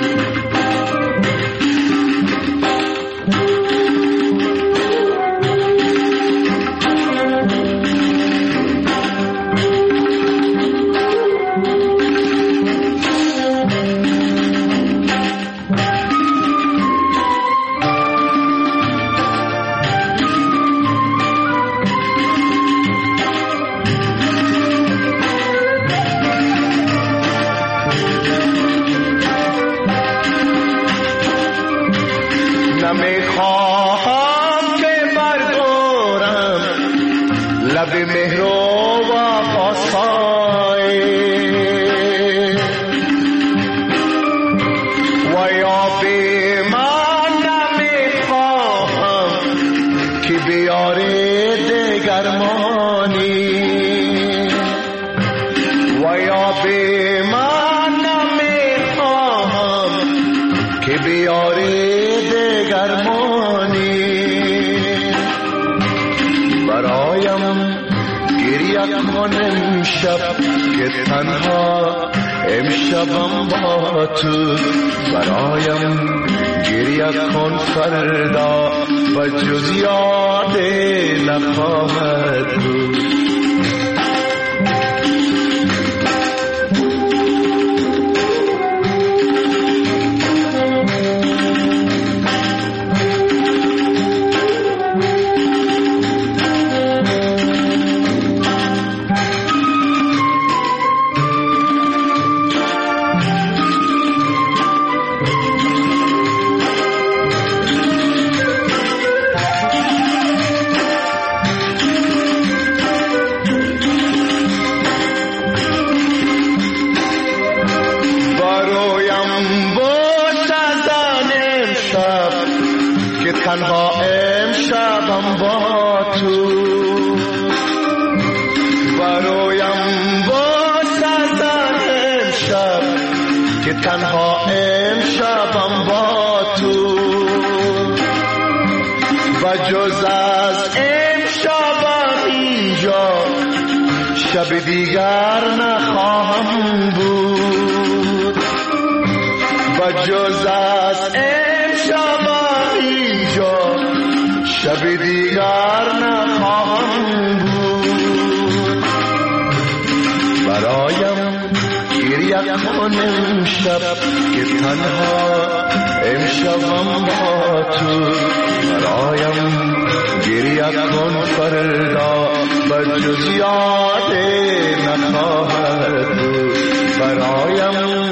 که تنها امشبم با تو، برایم گریه کن فردا و جز یاد نخواهد بود. تنها امشبم با تو، برایم بسازن امشب که تنها امشبم با تو، و جز از امشبم اینجا شب دیگر نخواهم بود، و جز از امشبم شب دیگر نخواهم بود. برایم گریه کن امشب که تنها امشبم با تو، برایم گریه کن فردا و جز یاد نخواهد بود. برایم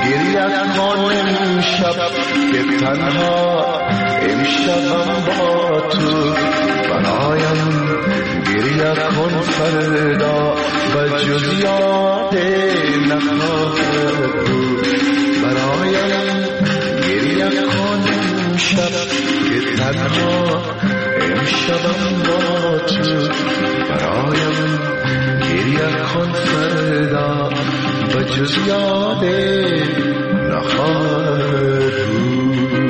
گریه کن امشب که تنها امشبم با تو برایم گریه کن فردا به جز یاد نخواهد تو برایم گریه کن شب که تنها امشبم با تو برایم گریه کن فردا به جز یاد نخواهد تو.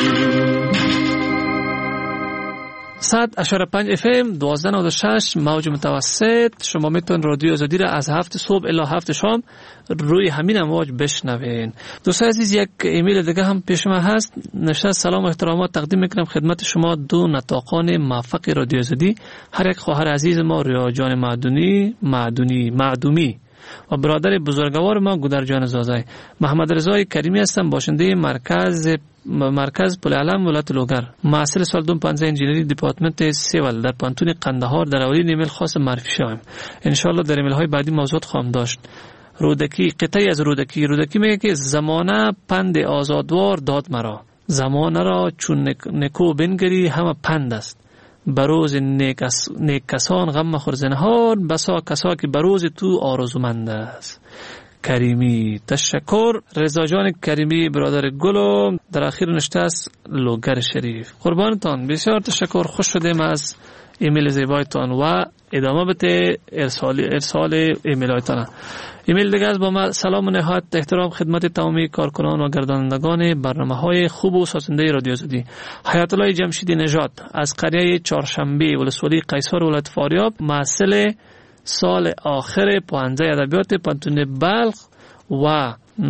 صد اشاره پنج اف ام دوازده نود و شش موج متوسط. شما میتون رادیو آزادی را از هفت صبح الی هفت شام روی همین امواج بشنوین. دوستان عزیز، یک ایمیل دیگه هم پیش من هست. نوشته سلام و احترامات تقدیم میکنم خدمت شما دو نطاقان موفق رادیو آزادی، هر یک خواهر عزیز ما ریا جان معدونی معدونی معدومی و برادر بزرگوار ما گودر جان زازای. محمد رضای کریمی هستم، باشنده مرکز مرکز پل علم ولایت لوگر، محصل سال دو هزار و پانزده انجینری دیپارتمنت سیول در پانتون قندهار. در اولین ایمیل خاص معرفی شوم. ان شاء الله در ایمیل های بعدی موضوعات خواهم داشت. رودکی، قطعی از رودکی. رودکی میگه که زمانه پند آزادوار داد مرا، زمانه را چون نکو بنگری همه پند است. بروز نیک, اس... نیک کسان غم مخور زنهار، بسا کسا که بروز تو آرزومند است. کریمی. تشکر رضا جان کریمی برادر گلو در اخیر نشته است لوگر شریف. قربانتان، بسیار تشکر. خوش شدیم از ایمیل زیبایتان و ادامه بده ارسال ارسال ایمیل هایتان. ایمیل دیگه از با ما سلام و نهایت احترام خدمت تمامی کارکنان و گردانندگان برنامه‌های خوب و سازنده رادیو آزادی. حیات الله جمشیدی نژاد از قریه چهارشنبه ولسوالی قیصر ولایت فاریاب، محصل سال آخر پانزده ادبیات پانتون بلخ و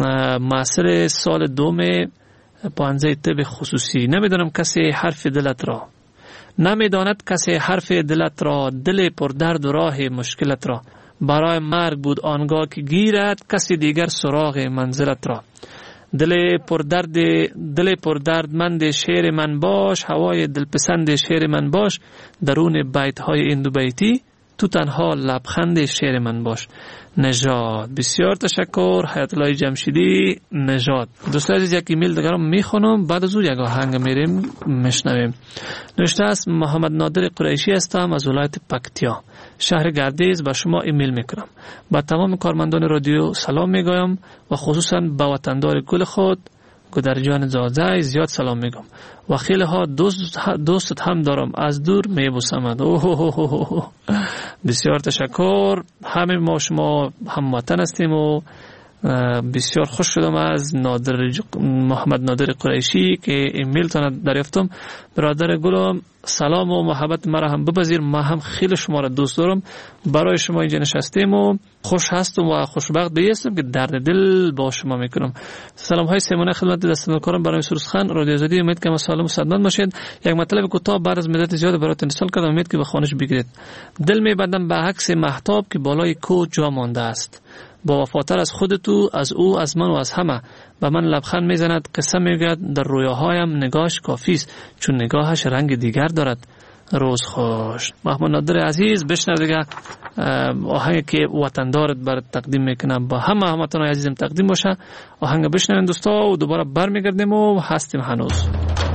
محصل سال دوم پانزده طب خصوصی. نمیدونم کسی حرف دلت را، نمیداند کسی حرف دلت را، دل پر درد و راه مشکلت را. برای مرگ بود آنگاه که گیرد کسی دیگر سراغ منزلت را. دل پر درد دل پر دردمند شعر من باش، هوای دلپسند شعر من باش، درون بیت های این دو بیتی تو تنها لبخند شعر من باش. نژاد. بسیار تشکر حیات الله جمشیدی نژاد. دوستان عزیز، یک ایمیل دیگر رو میخونم، بعد از اون یک آهنگ میریم میشنویم. نوشته است محمد نادر قریشی هستم از ولایت پکتیا، شهر گردیز. با شما ایمیل میکنم. با تمام کارمندان رادیو سلام میگویم و خصوصا به وطندار گل خود گودر جان زازای زیاد سلام میگم و خیلی ها دوست دوست هم دارم، از دور میبوسمند. اوه بسیار تشکر. همه ما شما هموطن هستیم و بسیار خوش شدم از نادر محمد نادر قریشی که ایمیل تان دریافتم. برادر گلم سلام و محبت مرا هم بپذیر، ما هم خیلی شما را دوست دارم. برای شما اینجا نشستیم و خوش هستم و خوشبخت بیستم که درد دل با شما میکنم. سلام های سیمانه خدمت دستندرکارم برای سروس خان رادیو آزادی. امید که سالم و صحتمند باشید. یک مطلب کوتاه بعد از مدت زیاد براتون ارسال کردم، امید که به خانش بگیرید. دل میبندم به عکس مهتاب که بالای کوه جا مانده است، با وفاتر از خود تو، از او، از من و از همه. به من لبخند میزند، قصه میگوید، در رویاهایم نگاهش کافی است چون نگاهش رنگ دیگر دارد. روز خوش. محمد نادر عزیز، بشنو دیگه آهنگی که وطندارت برات تقدیم میکنم، با همه همتون عزیزم تقدیم باشه. آهنگ بشنوین دوستا و دوباره برمیگردیم و هستیم هنوز.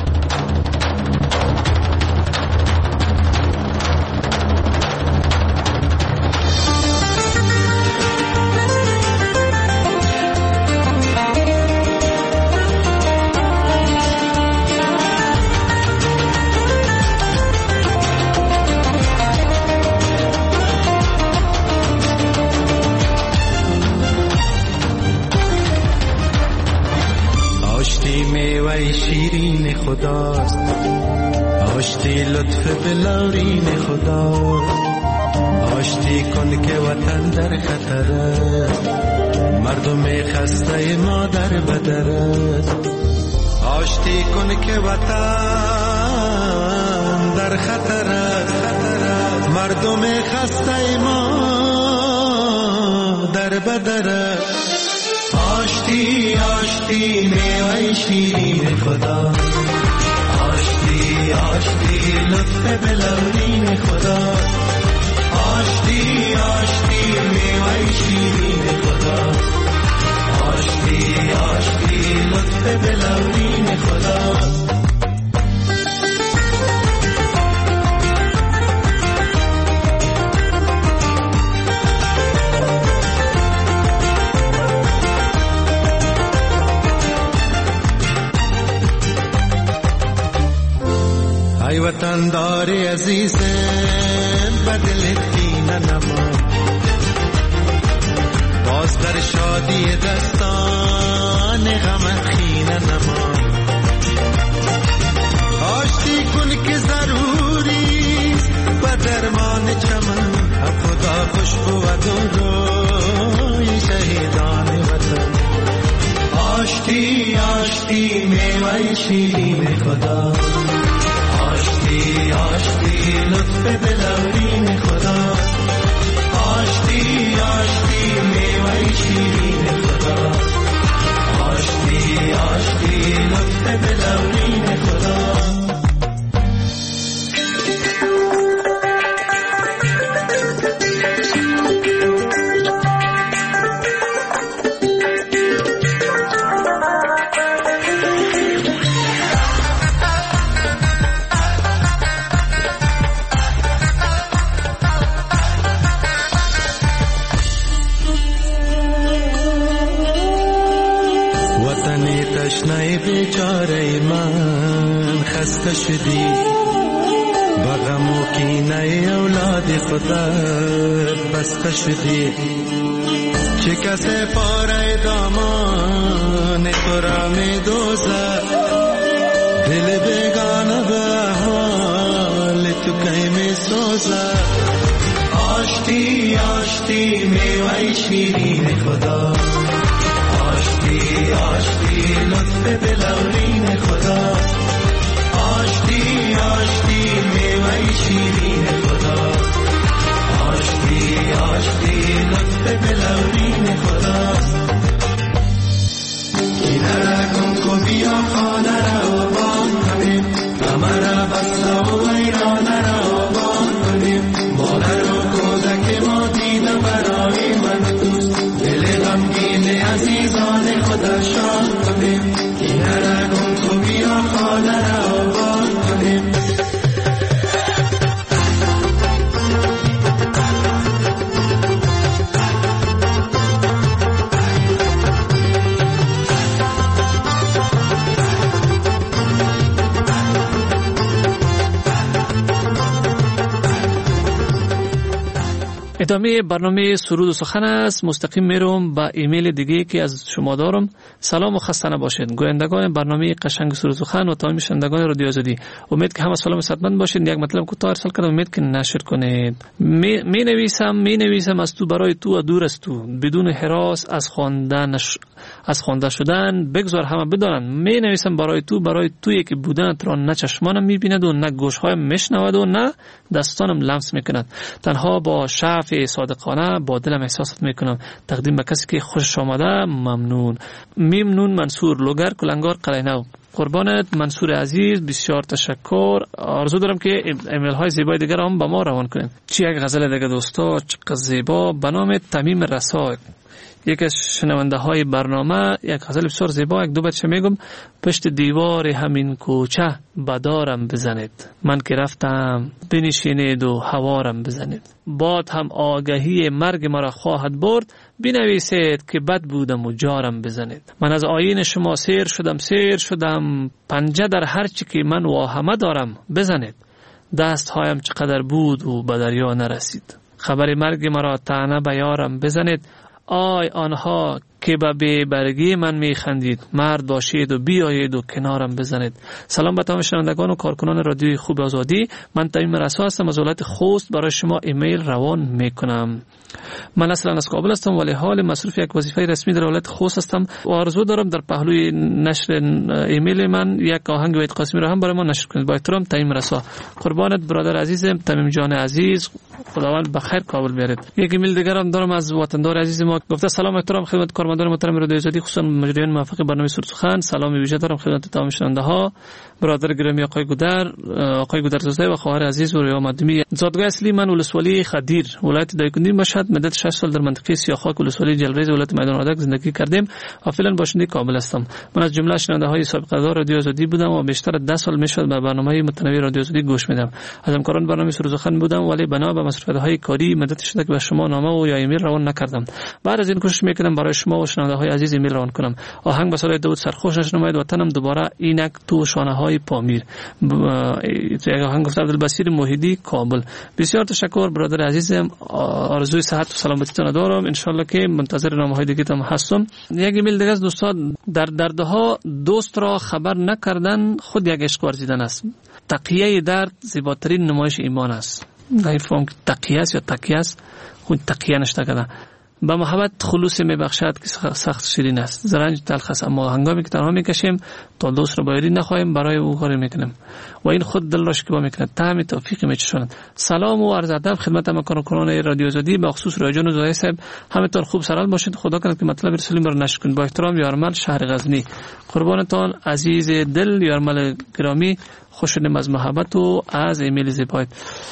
شیرین خداست، آشتی لطف بلورین خداست. آشتی کن که وطن در خطر است، مردم خسته ما در بدر است. آشتی کن که وطن در خطر است، مردم خسته ما در بدر است. آشتی آشتی میوه شیرین خدا، آشتی آشتی لطف بلورین خدا. آشتی آشتی میوه شیرین خدا، آشتی آشتی لطف بلورین خدا. وطندار عزیز بدل کینه نما باز در شادی دستان غم خینه نما آشتی کن که ضروری و درمان چمن خدا خوشبو و روی شهیدان وطن آشتی آشتی میوه شیرین خدا آشتی آشتی لطف دلورین خدا آشتی آشتی میوه شیرین خدا آشتی آشتی لطف دلورین خدا تشنه بیچاره من خسته شدی بغم و کینه اولاد خودت بسته شدی چه کسی پاره دامان تو را می دوزه دل بیگانه به حال تو کی می سوزه آشتی آشتی میوه شیرین خدا آشتی آشتی لطف دلورین خدا آشتی آشتی میوه شیرین خدا آشتی آشتی لطف دلورین خدا اینه را کن کو بیا خانه را آبان کنیم غمه را بسته و ویرانه را آبان کنیم مادر و کودک ما دیده برای من دوست دل غمگین عزیزان خدا شاد کنیم اینه را کن کو بیا خانه را آبان کنیم ادامه برنامه سرود و سخن است. مستقیم میرم با ایمیل دیگه که از شما دارم. سلام و خسته نباشید گویندگان برنامه قشنگ سرود و سخن و تمام شنوندگان رادیو آزادی. امید که همه سلام و صحتمند باشید. یک مطلب کوتاه ارسال کردم، امید که نشر کنید. می, می نویسم می نویسم از تو برای تو و دور از تو، بدون هراس از خواندن از خوانده شدن بگذار همه بدانند. می نویسم برای تو برای تویی که بودنت را نه چشمانم میبیند و نه گوشهایم میشنود و نه دستانم لمس میکند. تنها با شعف صادقانه با دلم احساسات میکنم. تقدیم به کسی که خوشش آمده. ممنون. ممنون منصور لوگر کلنگار قلعه‌نو. قربانت منصور عزیز، بسیار تشکر. آرزو دارم که ایمیل های زیبای دیگر هم با ما روان کنید. چی یک غزل دیگه دوستا چقدر زیبا به نام تمیم رسا. یک از شنونده های برنامه یک غزل بسیار زیبا، یک دو بیت میگم. پشت دیوار همین کوچه بدارم بزنید، من که رفتم بنشینید و هوارم بزنید. باد هم آگهی مرگ مرا خواهد برد، بنویسید که بد بودم و جارم بزنید. من از آیین شما سیر شدم سیر شدم، پنجه در هر چی که من واهمه دارم بزنید. دست هایم چقدر بود و به دریا نرسید، خبر مرگ مرا طعنه به یارم بزنید. آی آنها که به بی برگی من می خندید، مرد باشید و بیایید و کنارم بزنید. سلام به تمام شنوندگان و کارکنان رادیوی خوب آزادی. من تمیم رسا هستم از ولایت خوست. برای شما ایمیل روان می کنم. من اصلا از کابل هستم ولی حال مصروف یک وظیفه رسمی در ولایت خوست هستم و آرزو دارم در پهلوی نشر ایمیل من یک آهنگ وحید قاسمی را هم برای ما نشر کنید. با احترام تمیم رسا. قربانت برادر عزیزم تمیم جان عزیز، خداوند بخیر کابل بیارید. یک ایمیل دیگر هم دارم از وطندار عزیز ما. گفته سلام احترام خدمت کارمندان محترم رادیو آزادی، خصوصا مجریان موفق برنامه سرود سخن. سلام ویژه دارم خدمت تمام شنونده ها. برادر گرامی آقای گودر، آقای گودرزاده و خواهر عزیز و ریا مدمی. زادگاه اصلی من ولسوالی خدیر، ولایت دایکنی مشهد. مدت شش سال در منطقه سیاخاک ولسوالی جلریز ولایت میدان وردک زندگی کردیم و فعلا باشنده کابل هستم. من از جمله شنونده های سابقه دار رادیو آزادی بودم و بیشتر از ده سال میشد به برنامه متنوع رادیو آزادی گوش میدم. از همکاران برنامه سرود سخن بودم ولی بنا به مصروفیت های کاری مدت شده که به شما نامه و یا ایمیل روان نکردم. بعد از این کوشش میکنم برای شما شما و شنونده های عزیز ایمیل روان کنم. آهنگ به صدای داوود سرخوش نشنماید وطنم دوباره اینک تو شانه های پامیر. آهنگ گفت عبدالبصیر موحدی کابل. بسیار تشکر برادر عزیزم، آرزوی صحت و سلامتیتون دارم. ان شاء الله که منتظر نامه‌های دیگه تام هستم. یک ایمیل دیگه از دوستان، در دردها دوست را خبر نکردن خود یک عشق ورزیدن است. تقیه درد زیباترین نمایش ایمان است. نمی‌فهم که تقیه است یا تقیه است، خود تقیه نشته کده. با محبت خلوص میبخشد که سخت شیرین است، زرنج تلخ است، اما هنگامی که تنها میکشیم تا دوست را بایری نخواهیم برای او کاری میکنیم و این خود دل را شکیبا میکند. طعم توفیق میچشاند. سلام و عرض ادب خدمت مکانکنان رادیو آزادی، به خصوص رایجان و زاهد صاحب. همتون خوب سرحال باشید. خدا کنه که مطلب رسولیم را نشکن. با احترام یارمل شهر غزنی. قربانتان عزیز دل یارمل گرامی، خوشنود از محبت و از ایمیل زیبایت.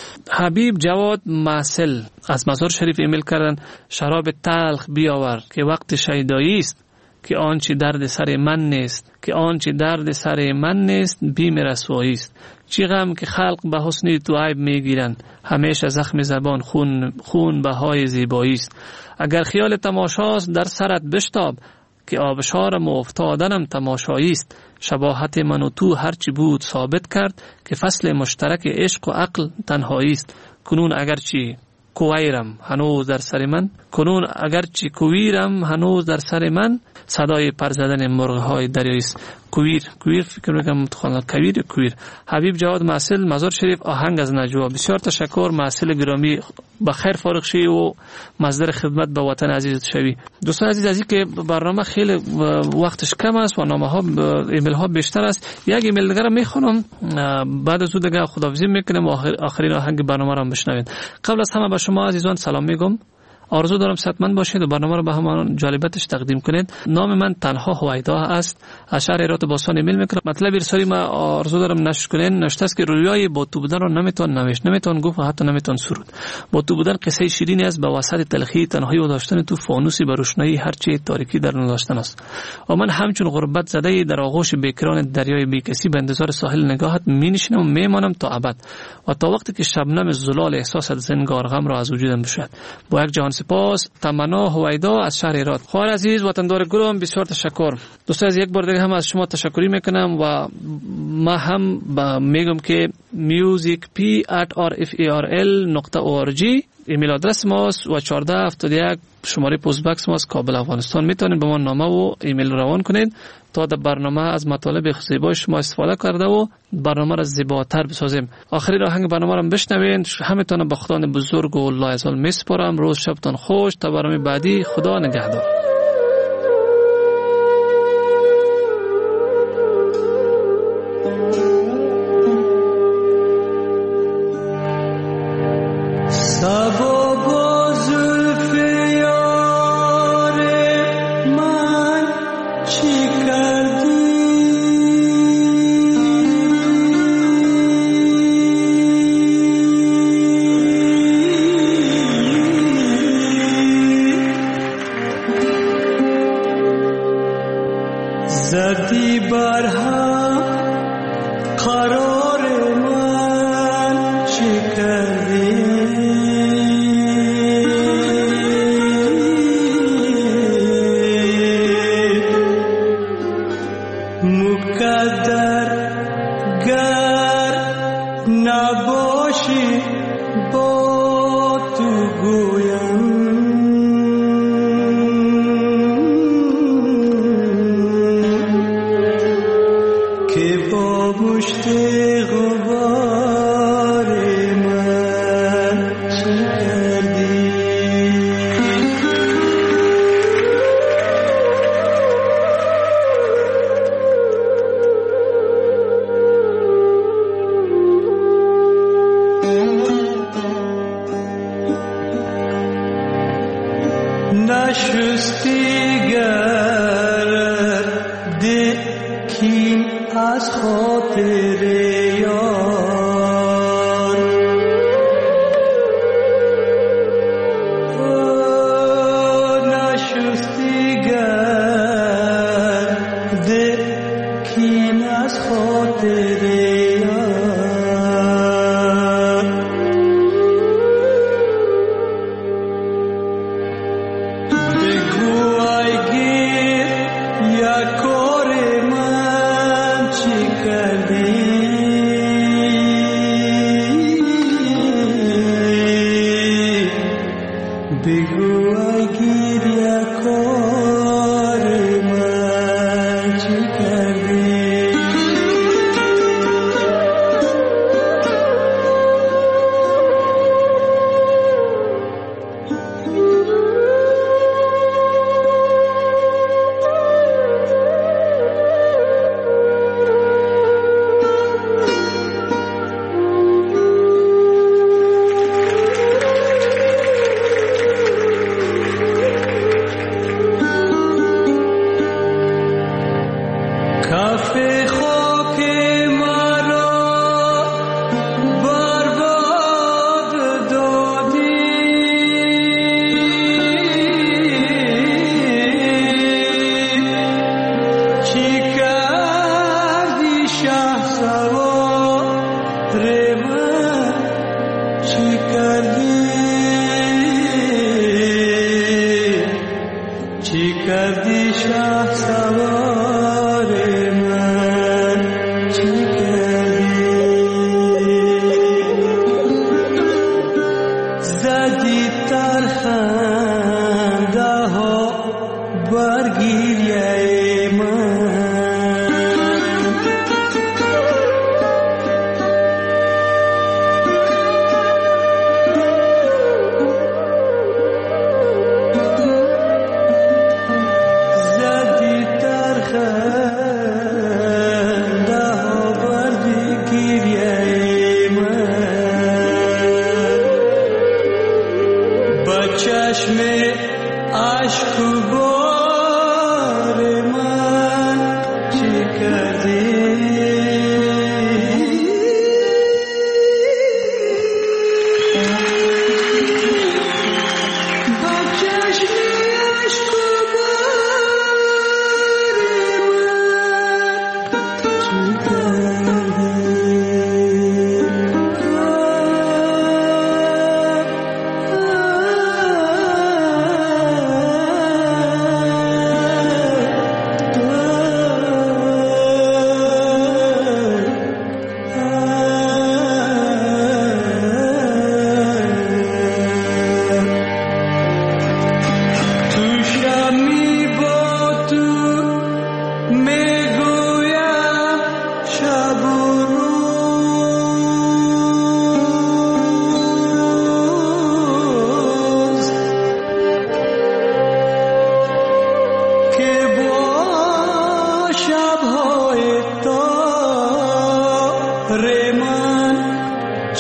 حبیب جواد معسل از مزار شریف ایمیل کردن: شراب تلخ بیاور که وقت شیدایی است، که آنچه درد سر من نیست، که آنچه درد سر من نیست بیم رسوایی است. چی غم که خلق به حسن تو عیب میگیرند، همیشه زخم زبان خون خون بهای زیبایی است. اگر خیال تماشاست در سرت بشتاب، که آبشارم و افتادنم تماشایی است. شباهت من و تو هرچی بود ثابت کرد، که فصل مشترک عشق و عقل تنهایی است. کنون اگرچه کویرم هنوز در سر من، کنون اگرچه کویرم هنوز در سر من، صدای پر زدن مرغ‌های دریایی است. کویر کویر فکر می‌کنم متخوان کویر کویر. حبیب جواد معسل مزار شریف، آهنگ از نجوا. بسیار تشکر معسل گرامی، با خیر فارغ شی و مصدر خدمت به وطن عزیز شوی. دوستان عزیز، از اینکه برنامه خیلی وقتش کم است و نامه‌ها ایمیل ها بیشتر است، یک ایمیل دیگه را میخونم، بعد از اون دیگه خداحافظی میکنم و آخرین آهنگ برنامه را بشنوید. قبل از همه به شما عزیزان سلام میگم. آرزو دارم صحتمند باشید و برنامه رو به همان جالبیتش تقدیم کنید. نام من تنها هویدا است. از شهر هرات باستان ایمیل میکنم. مطلب ارسالی ما آرزو دارم نشر کنین. نوشته است که رویای با تو بودن رو نمیتون نوشت، نمیتون گفت و حتی نمیتون سرود. با تو بودن قصه شیرینی است، به وسط تلخی تنهایی و داشتن تو فانوسی به روشنایی هرچی تاریکی در داشتن است. و من همچون غربت زده در آغوش بیکران دریای بیکسی به انتظار ساحل نگاهت مینشینم و میمانم تا ابد و تا وقتی که شبنم زلال احساس زنگار غم را از وجودم بشود. با یک جهان سپاس. تمنا هویدا از شهر هرات. خواهر عزیز وطندار گلم، بسیار تشکر. دوستان از یک بار دیگه هم از شما تشکری میکنم و ما هم میگم که music p at r f a r l dot org ایمیل آدرس ماست و چهارده هفتاد و یک شماره پست باکس ماست، کابل افغانستان. میتونید به ما نامه و ایمیل روان کنید تا در برنامه از مطالب زیبای شما استفاده کرده و برنامه را زیباتر بسازیم. آخرین آهنگ برنامه را بشنوین. همتون به خدای بزرگ و لایزال میسپارم. روز شبتان خوش. تا برنامه بعدی، خدا نگهدار. بگو ای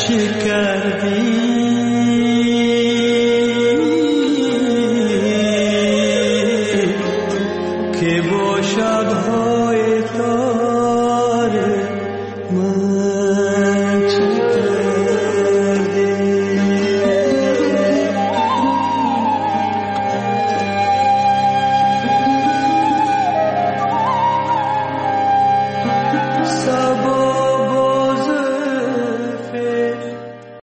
عشق کردیم